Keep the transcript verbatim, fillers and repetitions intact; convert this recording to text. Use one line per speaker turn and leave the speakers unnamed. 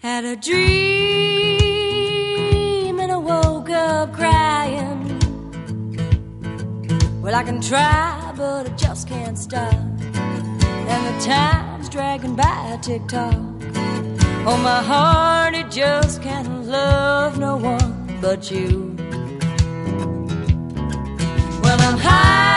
Had a dream and I woke up crying. Well, I can try, but I just can't stop. And the time's dragging by tick-tock. Oh, my heart, it just can't love no one but you. Well, I'm high